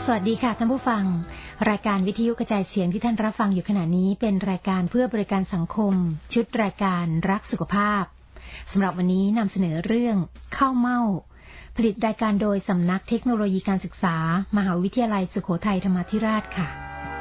สวัสดีค่ะท่านผู้ฟังรายการวิทยุกระจายเสียงที่ท่านรับฟังอยู่ขณะนี้เป็นรายการเพื่อบริการสังคมชุดรายการรักสุขภาพสำหรับวันนี้นำเสนอเรื่องข้าวเม่าผลิตรายการโดยสำนักเทคโนโลยีการศึกษามหาวิทยาลัยสุโขทัยธรรมาธิราชค่ะ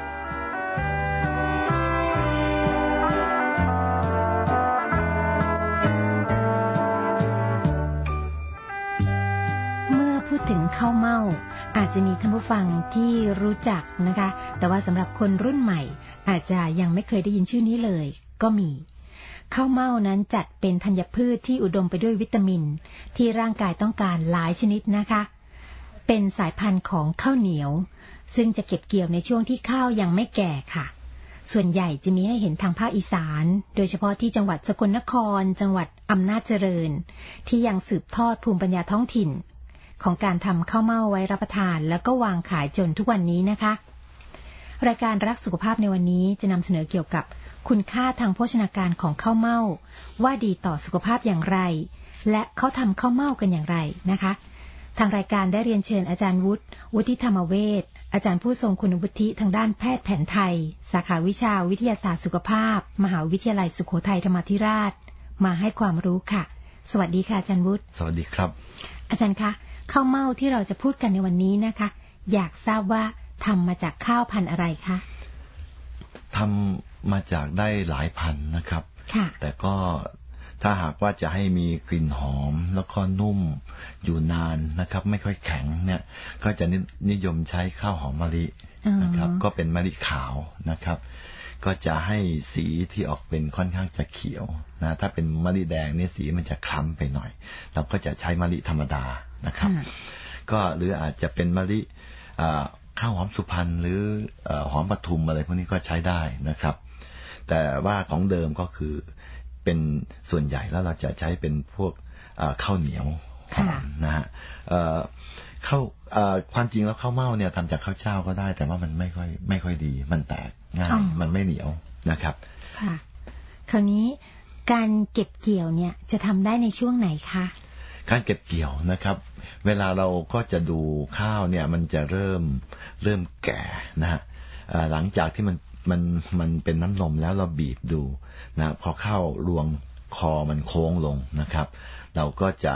พูดถึงข้าวเม่าอาจจะมีท่านผู้ฟังที่รู้จักนะคะแต่ว่าสำหรับคนรุ่นใหม่อาจจะยังไม่เคยได้ยินชื่อนี้เลยก็มีข้าวเม่านั้นจัดเป็นธัญพืชที่อุดมไปด้วยวิตามินที่ร่างกายต้องการหลายชนิดนะคะเป็นสายพันธุ์ของข้าวเหนียวซึ่งจะเก็บเกี่ยวในช่วงที่ข้าวยังไม่แก่ค่ะส่วนใหญ่จะมีให้เห็นทางภาคอีสานโดยเฉพาะที่จังหวัดสกลนครจังหวัดอำนาจเจริญที่ยังสืบทอดภูมิปัญญาท้องถิ่นของการทำข้าวเม่าไว้รับประทานแล้วก็วางขายจนทุกวันนี้นะคะรายการรักสุขภาพในวันนี้จะนำเสนอเกี่ยวกับคุณค่าทางโภชนาการของข้าวเม่าว่าดีต่อสุขภาพอย่างไรและเขาทำข้าวเม่ากันอย่างไรนะคะทางรายการได้เรียนเชิญอาจารย์วุฒิธรรมเวชอาจารย์ผู้ทรงคุณวุฒิทางด้านแพทย์แผนไทยสาขาวิชาวิทยาศาสตร์สุขภาพมหาวิทยาลัยสุโขทัยธรรมาธิราชมาให้ความรู้ค่ะสวัสดีค่ะอาจารย์วุฒิสวัสดีครับอาจารย์คะข้าวเม่าที่เราจะพูดกันในวันนี้นะคะอยากทราบว่าทำมาจากข้าวพันธุ์อะไรคะทำมาจากได้หลายพันธุ์นะครับแต่ก็ถ้าหากว่าจะให้มีกลิ่นหอมแล้วก็นุ่มอยู่นานนะครับไม่ค่อยแข็งเนี่ยก็จะนิยมใช้ข้าวหอมมะลินะครับก็เป็นมะลิขาวนะครับก็จะให้สีที่ออกเป็นค่อนข้างจะเขียวนะถ้าเป็นมะลิแดงเนี่ยสีมันจะคล้ำไปหน่อยเราก็จะใช้มะลิธรรมดานะครับก็หรืออาจจะเป็นมะลิข้าวหอมสุพรรณหรือหอมปทุมอะไรพวกนี้ก็ใช้ได้นะครับแต่ว่าของเดิมก็คือเป็นส่วนใหญ่แล้วเราจะใช้เป็นพวกข้าวเหนียวหอมนะฮะข้าวความจริงแล้วข้าวเม่าเนี่ยทำจากข้าวเจ้าก็ได้แต่ว่ามันไม่ค่อยดีมันแตกง่ายมันไม่เหนียวนะครับค่ะคราวนี้การเก็บเกี่ยวเนี่ยจะทำได้ในช่วงไหนคะการเก็บเกี่ยวนะครับเวลาเราก็จะดูข้าวเนี่ยมันจะเริ่มแก่นะฮะหลังจากที่มันเป็นน้ำนมแล้วเราบีบดูนะพอข้าวรวงคอมันโค้งลงนะครับเราก็จะ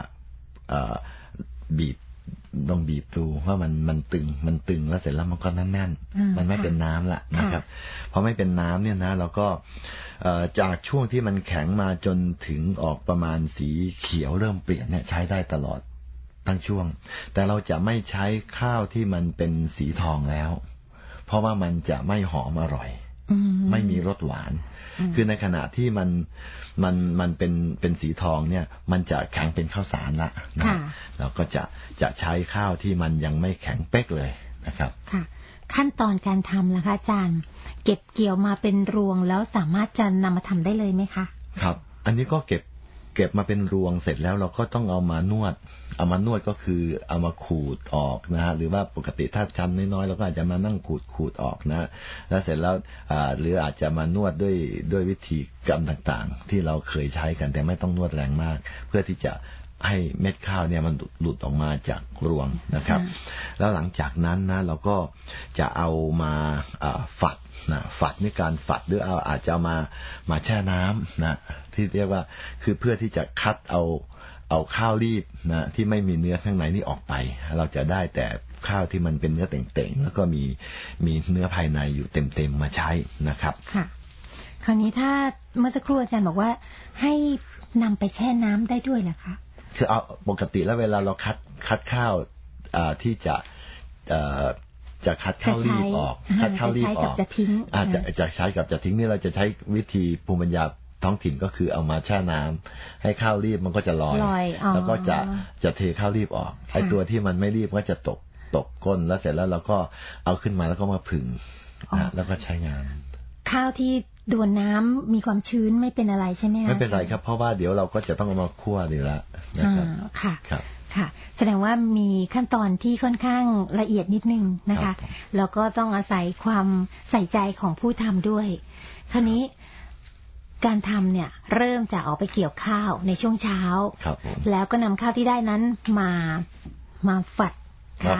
ต้องบีบดูว่ามันตึงแล้วเสร็จแล้วมันก็แน่นๆมันไม่เป็นน้ำละนะครับพอไม่เป็นน้ำเนี่ยนะเราก็จากช่วงที่มันแข็งมาจนถึงออกประมาณสีเขียวเริ่มเปลี่ยนเนี่ยใช้ได้ตลอดทั้งช่วงแต่เราจะไม่ใช้ข้าวที่มันเป็นสีทองแล้วเพราะว่ามันจะไม่หอมอร่อยไม่มีรสหวานคือในขณะที่มันเป็นสีทองเนี่ยมันจะแข็งเป็นข้าวสารละนะเราก็จะใช้ข้าวที่มันยังไม่แข็งเป๊กเลยนะครับค่ะขั้นตอนการทำล่ะคะอาจารย์เก็บเกี่ยวมาเป็นรวงแล้วสามารถจะนำมาทำได้เลยไหมคะครับอันนี้ก็เก็บมาเป็นรวงเสร็จแล้วเราก็ต้องเอามานวดก็คือเอามาขูดออกนะฮะหรือว่าปกติถ้าทำน้อยๆเราก็อาจจะมานั่งขูดออกนะแล้วเสร็จแล้วหรืออาจจะมานวดด้วยวิธีกรรมต่างๆที่เราเคยใช้กันแต่ไม่ต้องนวดแรงมากเพื่อที่จะให้เม็ดข้าวเนี่ยมันหลุดออกมาจากรวงนะครับแล้วหลังจากนั้นนะเราก็จะเอามาฝัดในการฝัดหรืออาจจะมาแช่น้ำนะที่เรียกว่าคือเพื่อที่จะคัดเอาข้าวรีบนะที่ไม่มีเนื้อข้างในนี่ออกไปเราจะได้แต่ข้าวที่มันเป็นเนื้อเต่งๆแล้วก็มีเนื้อภายในอยู่เต็มๆมาใช้นะครับค่ะคราวนี้ถ้าเมื่อสักครู่อาจารย์บอกว่าให้นำไปแช่น้ำได้ด้วยเหรอคะคือเอาปกติแล้วเวลาเราคัดข้าวที่จะคัดข้าวรีบออกคัดข้าวรีบออกจะทิ้งจะใช้กับจะทิ้งนี่เราจะใช้วิธีภูมิปัญญาท้องถิ่นก็คือเอามาแช่น้ำให้ข้าวรีบมันก็จะลอยแล้วก็จะเทข้าวรีบออกไอ้ตัวที่มันไม่รีบก็จะตกก้นแล้วเสร็จแล้วเราก็เอาขึ้นมาแล้วก็มาผึ่งแล้วก็ใช้งานข้าวที่โดนน้ำมีความชื้นไม่เป็นอะไรใช่ไหมคะไม่เป็นไรครับเพราะว่าเดี๋ยวเราก็จะต้องเอามาคั่วดีละนะครับค่ะค่ะแสดงว่ามีขั้นตอนที่ค่อนข้างละเอียดนิดนึงนะคะแล้วก็ต้องอาศัยความใส่ใจของผู้ทำด้วยคราวนี้การทำเนี่ยเริ่มจากออกไปเกี่ยวข้าวในช่วงเช้าแล้วก็นำข้าวที่ได้นั้นมาฝัด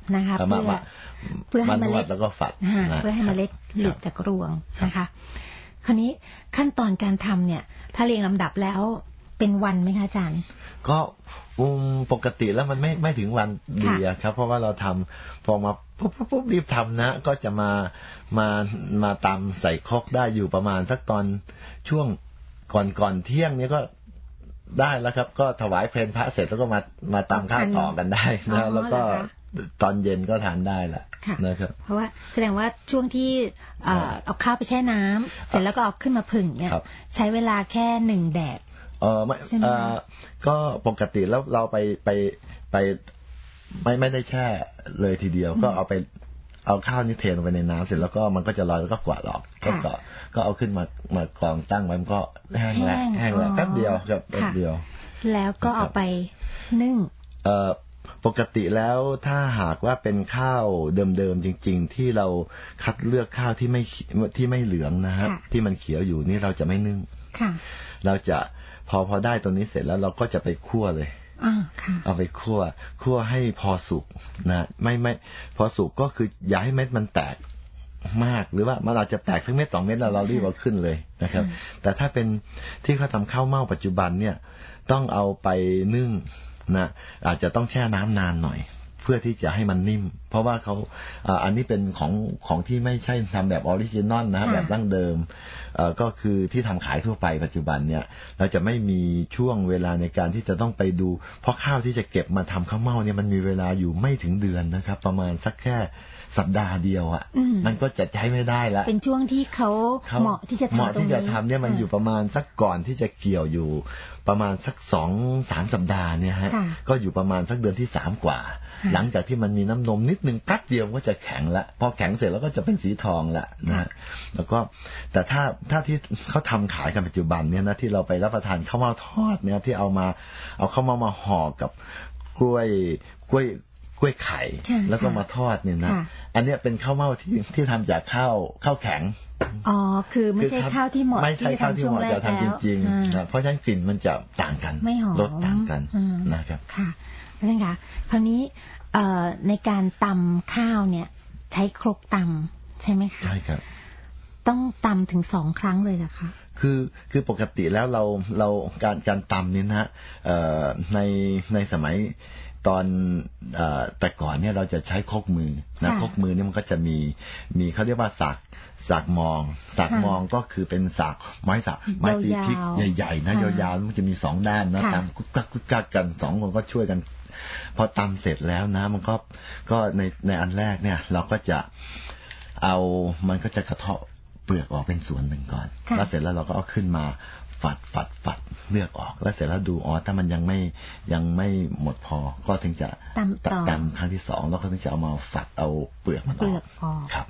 นะคะเพื่อให้เมล็ดแล้วก็ฝัดเพื่อให้เมล็ดหลุดจากรวงนะคะคราวนี้ขั้นตอนการทำเนี่ยถ้าเรียงลำดับแล้วเป็นวันไหมคะอาจารย์ก็ปกติแล้วมันไม่ถึงวันดีครับเพราะว่าเราทำพอมาปุ๊บรีบทำนะก็จะมาตำใส่ครกได้อยู่ประมาณสักตอนช่วงก่อนเที่ยงนี้ก็ได้แล้วครับก็ถวายเพลพระเสร็จแล้วก็มาตำข้าวต่อกันได้นะแล้วก็ตอนเย็นก็ทานได้ละนะครับเพราะว่าแสดงว่าช่วงที่เอาข้าวไปแช่น้ำเสร็จแล้วก็เอาขึ้นมาผึ่งเนี่ยใช้เวลาแค่1 แดดก็ปกติแล้วเราไปไม่ได้แช่เลยทีเดียวก็เอาข้าวนี่เทลงไปในน้ำเสร็จแล้วก็มันก็จะลอยแล้วก็กวาดออกก็เอาขึ้นมากรองตั้งไว้มันก็แห้งแล้วแป๊บเดียวครับแป๊บเดียวแล้วก็เอาไปนึ่งปกติแล้วถ้าหากว่าเป็นข้าวเดิมๆจริงๆที่เราคัดเลือกข้าวที่ไม่เหลืองนะครับที่มันเขียวอยู่นี่เราจะไม่นึ่งเราจะพอได้ตัวนี้เสร็จแล้วเราก็จะไปคั่วเลยเอาไปคั่วให้พอสุกนะไม่พอสุกก็คืออย่าให้เม็ดมันแตกมากหรือว่ามันอาจจะแตกสักเม็ด2 เม็ดแล้วเรารีบเอาขึ้นเลยนะครับแต่ถ้าเป็นที่เขาทำข้าวเม่าปัจจุบันเนี่ยต้องเอาไปนึ่งนะอาจจะต้องแช่น้ำนานหน่อยเพื่อที่จะให้มันนิ่มเพราะว่าเขาอันนี้เป็นของที่ไม่ใช่ทำแบบออริจินอลนะแบบดั้งเดิมก็คือที่ทำขายทั่วไปปัจจุบันเนี่ยเราจะไม่มีช่วงเวลาในการที่จะต้องไปดูเพราะข้าวที่จะเก็บมาทำข้าวเม่าเนี่ยมันมีเวลาอยู่ไม่ถึงเดือนนะครับประมาณสักแค่สัปดาห์เดียวอ่ะมันก็จะใช้ไม่ได้ละเป็นช่วงที่เขาเหมาะที่จะทำตรงนี้เนี่ยมันอยู่ประมาณสักก่อนที่จะเกี่ยวอยู่ประมาณสัก2-3 สัปดาห์เนี่ยฮะก็อยู่ประมาณสักเดือนที่3กว่าหลังจากที่มันมีน้ำนมนิดนึงแป๊บเดียวก็จะแข็งละพอแข็งเสร็จแล้วก็จะเป็นสีทองละนะแล้วก็แต่ถ้าที่เขาทำขายกันปัจจุบันเนี่ยนะที่เราไปรับประทานข้าวเม่าทอดเนี่ยที่เอาข้าวเม่ามาห่อกับกล้วยไข่แล้วก็มาทอดเนี่ยนะอันนี้เป็นข้าวเม่าที่ทำจากข้าวแข็งคือไม่ใช่ข้าวที่เหมาะไม่ใช่ข้าวที่เหมาะจะทำจริงๆเพราะฉะนั้นกลิ่นมันจะต่างกันรสต่างกันนะครับค่ะอาจารย์คะคราวนี้ในการตำข้าวเนี่ยใช้ครกตำใช่ไหมคะใช่ครับต้องตำถึง2 ครั้งเลยเหรอคะคือปกติแล้วเราการตำนี่นะในสมัยตอนแต่ก่อนเนี่ยเราจะใช้ครกมือนะครกมือเนี่ยมันก็จะมีเขาเรียกว่าสากมองก็คือเป็นสากไม้ตีพริกใหญ่ๆนะยาวๆมันจะมี2 ด้านนะตำกุ๊กกักกัน2 คนก็ช่วยกันพอตำเสร็จแล้วนะมันก็ในอันแรกเนี่ยเราก็จะมันก็จะกระเทาะเปลือกออกเป็นส่วนหนึ่งก่อนแล้วเสร็จแล้วเราก็เอาขึ้นมาฝัดเลือกออกแล้วเสร็จแล้วดูถ้ามันยังไม่หมดพอก็ถึงจะตำครั้งที่2แล้วก็ถึงจะเอามาฝัดเอาเปลือกมันออกครับ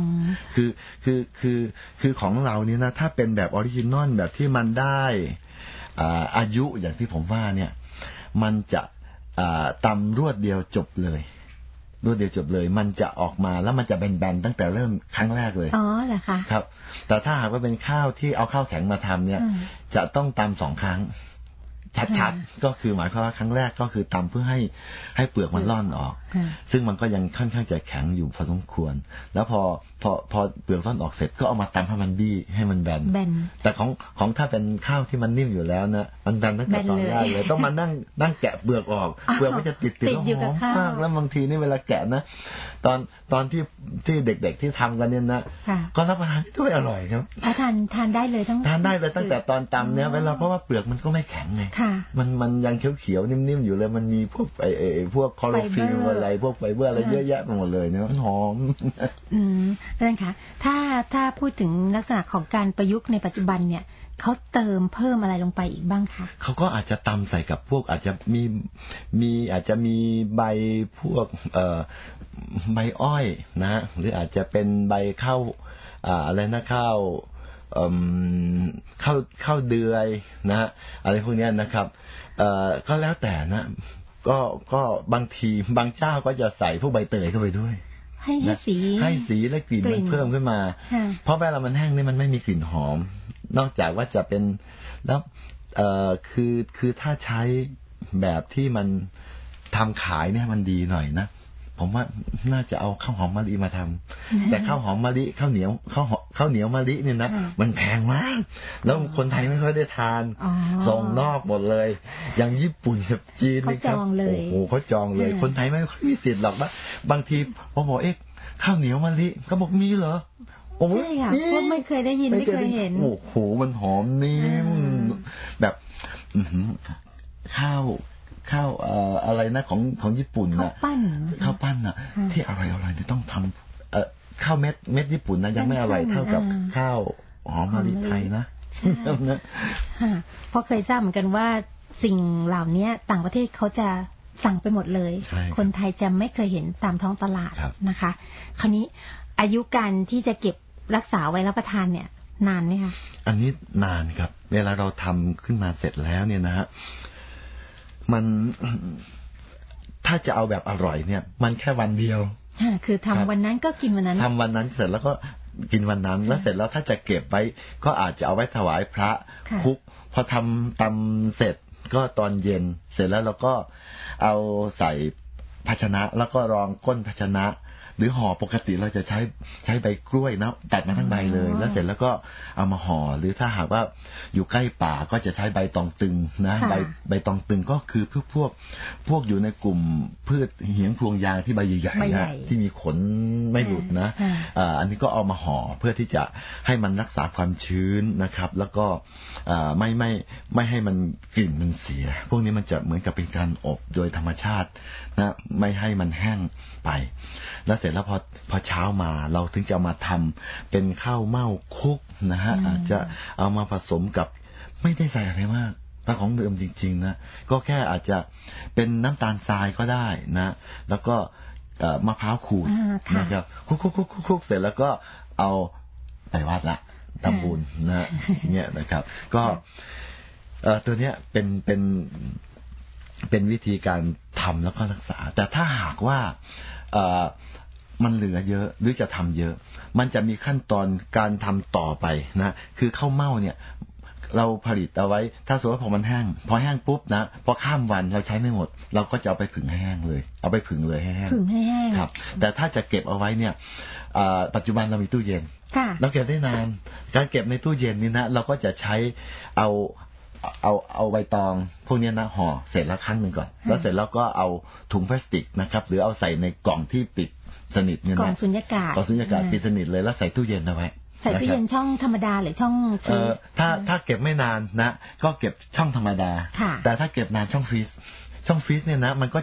คือของเรานี่นะถ้าเป็นแบบออริจินอลแบบที่มันได้อายุอย่างที่ผมว่าเนี่ยมันจะตำรวดเดียวจบเลยมันจะออกมาแล้วมันจะแบนๆตั้งแต่เริ่มครั้งแรกเลยเหรอคะครับแต่ถ้าหากว่าเป็นข้าวที่เอาข้าวแข็งมาทำเนี่ยจะต้องตำ2 ครั้งชัดๆก็คือหมายความว่าครั้งแรกก็คือตำเพื่อให้เปลือกมันร่อนออกซึ่งมันก็ยังค่อนข้างจะแข็งอยู่พอสมควรแล้วพอเปลือกร่อนออกเสร็จก็เอามาตำให้มันบี้ให้มันแบนแต่ของถ้าเป็นข้าวที่มันนิ่มอยู่แล้วนะมันแบนตั้งแต่ตอนแรกเลยต้องมานั่งแกะเปลือกออกเปลือกมันจะติดแล้วหอมมากแล้วบางทีนี่เวลาแกะนะตอนที่เด็กๆที่ทำกันเนี่ยนะก็รับประทานด้วยอร่อยครับทานได้เลยทานได้เลยตั้งแต่ตอนตำเนี่ยเวลาเพราะว่าเปลือกมันก็ไม่แข็งไงมันยังเขียวๆนิ่มๆอยู่เลยมันมีพวกพวกคลอโรฟิลอะไรพวกไฟเบอร์อะไรเยอะแยะไปหมดเลยเนี่ยมันหอมอาจารย์คะถ้าพูดถึงลักษณะของการประยุกต์ในปัจจุบันเนี่ยเขาเติมเพิ่มอะไรลงไปอีกบ้างคะเขาก็อาจจะตำใส่กับพวกอาจจะมีใบพวกใบอ้อยนะหรืออาจจะเป็นใบข้าวอะไรนะข้าวเดือยนะอะไรพวกนี้นะครับก็แล้วแต่นะก็บางทีบางเจ้าก็จะใส่พวกใบเตยเข้าไปด้วยให้สีและกลิ่นมันเพิ่มขึ้นมาเพราะเวลามันแห้งนี่มันไม่มีกลิ่นหอมนอกจากว่าจะเป็นแล้วคือถ้าใช้แบบที่มันทำขายเนี่ยมันดีหน่อยนะผมว่าน่าจะเอาข้าวหอมมะลิมาทำแต่ข้าวหอมมะลิข้าวเหนียวมะลิเนี่ยนะมันแพงมากแล้วคนไทยไม่ค่อยได้ทานส่งนอกหมดเลยอย่างญี่ปุ่นกับจีนนี่ครับโอ้โหเขาจองเลยคนไทยไม่ค่อยมีสิทธิ์หรอกนะบางทีพอบอกข้าวเหนียวมะลิเขาบอกมีเหรอใช่ค่ะเพราะไม่เคยได้ยินไม่เคยเห็นโอ้โหมันหอมนิ่มแบบข้าวอะไรนะของญี่ปุ่นน่ะข้าวปั้นน่ะที่อร่อยๆต้องทำข้าวเม็ดญี่ปุ่นนะยังไม่อร่อยเท่ากับข้าวหอมมะลิไทยนะใช่เพราะเคยทราบเหมือนกันว่าสิ่งเหล่านี้ต่างประเทศเขาจะสั่งไปหมดเลยคนไทยจะไม่เคยเห็นตามท้องตลาดนะคะคราวนี้อายุการที่จะเก็บรักษาไว้รับประทานเนี่ยนานไหมคะอันนี้นานครับเวลาเราทำขึ้นมาเสร็จแล้วเนี่ยนะฮะมันถ้าจะเอาแบบอร่อยเนี่ยมันแค่วันเดียวคือทำวันนั้นก็กินวันนั้นทำวันนั้นเสร็จแล้วก็กินวันนั้นแล้วเสร็จแล้วถ้าจะเก็บไว้ก็อาจจะเอาไว้ถวายพระคุกพอทำตำเสร็จก็ตอนเย็นเสร็จแล้วเราก็เอาใส่ภาชนะแล้วก็รองก้นภาชนะหรือห่อปกติเราจะใช้ใบกล้วยนะตัดมาทั้งใบเลยแล้วเสร็จแล้วก็เอามาห่อหรือถ้าหากว่าอยู่ใกล้ป่าก็จะใช้ใบตองตึงนะใบตองตึงก็คือพวกอยู่ในกลุ่มพืชเหียงพวงยางที่ใบใหญ่ๆที่มีขนไม่หลุดนะอันนี้ก็เอามาห่อเพื่อที่จะให้มันรักษาความชื้นนะครับแล้วก็ไม่ให้มันกลิ่นมันเสียพวกนี้มันจะเหมือนกับเป็นการอบโดยธรรมชาตินะไม่ให้มันแห้งไปแล้วเสร็จแล้วพอเช้ามาเราถึงจะมาทำเป็นข้าวเม่าคุกนะฮะอาจจะเอามาผสมกับไม่ได้ใส่อะไรมากถ้าของเดิมจริงๆนะก็แค่อาจจะเป็นน้ำตาลทรายก็ได้นะแล้วก็มะพร้าวขูดนะครับคุกเสร็จแล้วก็เอาไปวัดละทำบุญนะเนี่ยนะครับก็ตัวเนี้ยเป็นวิธีการทำแล้วก็รักษาแต่ถ้าหากว่ามันเหลือเยอะหรือจะทำเยอะมันจะมีขั้นตอนการทำต่อไปนะคือข้าวเม่าเนี่ยเราผลิตเอาไว้ถ้าสมมติว่าพอมันแห้งพอแห้งปุ๊บนะพอข้ามวันเราใช้ไม่หมดเราก็จะเอาไปผึ่งให้แห้งเลยเอาไปผึ่งเลยให้แห้งครับแต่ถ้าจะเก็บเอาไว้เนี่ยปัจจุบันเรามีตู้เย็นเราเก็บได้นานการเก็บในตู้เย็นนี่นะเราก็จะใช้เอาใบตองพวกนี้นะห่อเสร็จแล้วครั้งหนึ่งก่อนแล้วเสร็จแล้วก็เอาถุงพลาสติกนะครับหรือเอาใส่ในกล่องที่ปิดสนิทเนี่ยนะกล่องสุญญากาศปิดสนิทเลยแล้วใส่ตู้เย็นเอาไว้ใส่ตู้เย็นช่องธรรมดาหรือช่องฟรีซถ้าเก็บไม่นานนะก็เก็บช่องธรรมดาแต่ถ้าเก็บนานช่องฟรีซเนี่ยนะมันก็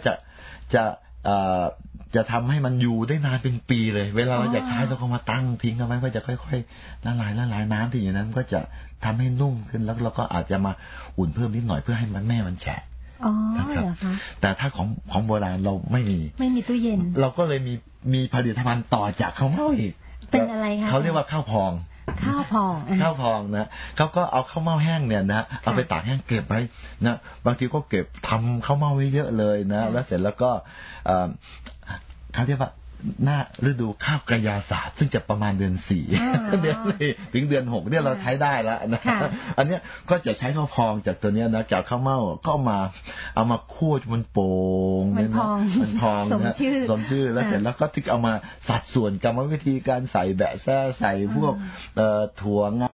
จะทำให้มันอยู่ได้นานเป็นปีเลยเวลาเราจะใช้เราก็มาตั้งทิ้งเอาไว้ก็จะค่อยๆละลายน้ำที่อยู่นั้นก็จะทำให้นุ่มขึ้นแล้วเราก็อาจจะมาอุ่นเพิ่มนิดหน่อยเพื่อให้มันแฉะนะครับแต่ถ้าของโบราณเราไม่มีตู้เย็นเราก็เลยมีผลิตภัณฑ์ต่อจากข้าวเม่าอีกเป็นอะไรคะเขาเรียกว่าข้าวพองนะเขาก็เอาข้าวเม่าแห้งเนี่ยนะเอาไปตากแห้งเก็บไว้นะบางทีก็เก็บทำข้าวเม่าไว้เยอะเลยนะแล้วเสร็จแล้วก็เขาเรียกว่าหน้าฤดูข้าวกระยาศาสตร์ซึ่งจะประมาณเดือน 4เดือนถึงเดือน 6เนี่ยเราใช้ได้แล้วนะอันนี้ก็จะใช้ข้าวพองจากตัวนี้นะจากข้าวเม่าก็เอามาคั่วจนมันโป่งมันพองสมชื่อแล้วเสร็จแล้วก็ถึงเอามาสัดส่วนกรรมวิธีการใส่แบะแซ่ใส่พวกถั่วงา